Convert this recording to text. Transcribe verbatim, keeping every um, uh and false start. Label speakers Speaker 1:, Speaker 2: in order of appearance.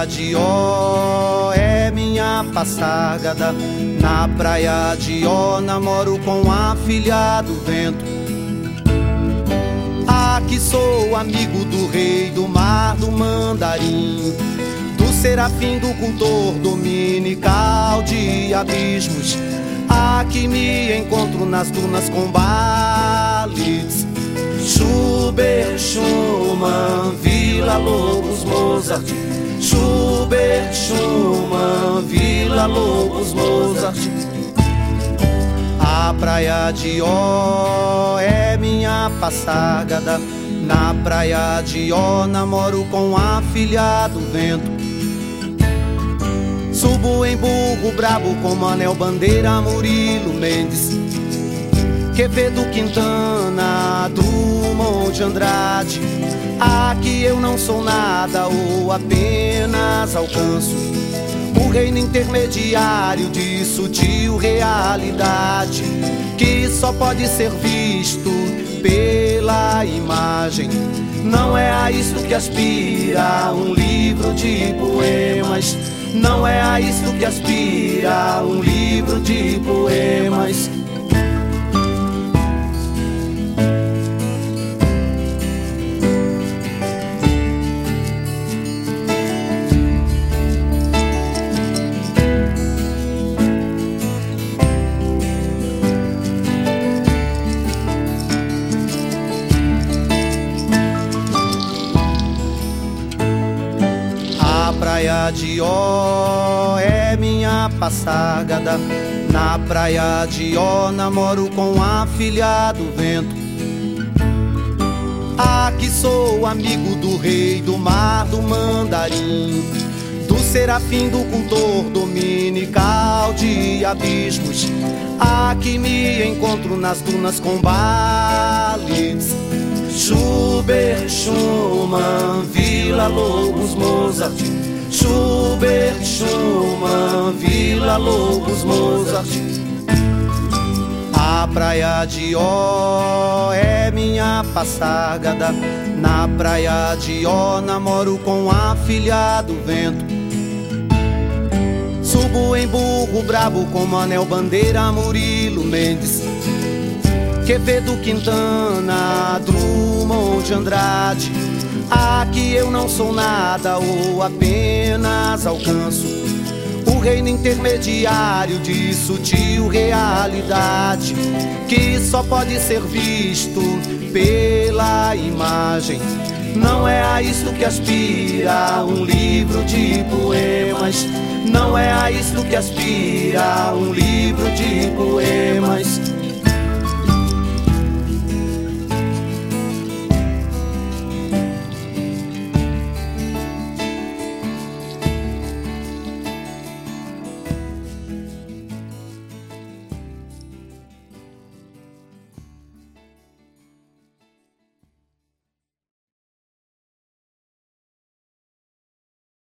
Speaker 1: praia de Ó é minha passagada. Na praia de Ó namoro com a filha do vento. Aqui sou amigo do rei do mar, do mandarim, do serafim, do cultor dominical de abismos. Aqui me encontro nas dunas com Balitz, Schubert, Schumann, Villa-Lobos, Mozart. Schubert, Schumann, Villa-Lobos, Mozart. A praia de Ó é minha passagada. Na praia de Ó namoro com a filha do vento. Subo em burro brabo com Manel Bandeira, Murilo Mendes, Quevedo, Quintana, Drummond de Andrade. Aqui eu não sou nada ou apenas alcanço o reino intermediário de sutil realidade, que só pode ser visto pela imagem. Não é a isto que aspira um livro de poemas. Não é a isto que aspira um livro de poemas. A praia de Ó é minha passagada. Na praia de Ó namoro com a filha do vento. Aqui sou amigo do rei do mar, do mandarim, do serafim, do cultor dominical de abismos. Aqui me encontro nas dunas com Balitz, Schubert, Schumann, Villa-Lobos, Mozart. Schubert, Schumann, Villa-Lobos, Mozart. A praia de Ó é minha passagada. Na praia de Ó namoro com a filha do vento. Subo em burro brabo com Manel Bandeira, Murilo Mendes, Quevedo, Quintana, Drummond de Andrade. Aqui eu não sou nada ou apenas alcanço o reino intermediário de sutil realidade, que só pode ser visto pela imagem. Não é a isto que aspira um livro de poemas. Não é a isto que aspira um livro de poemas.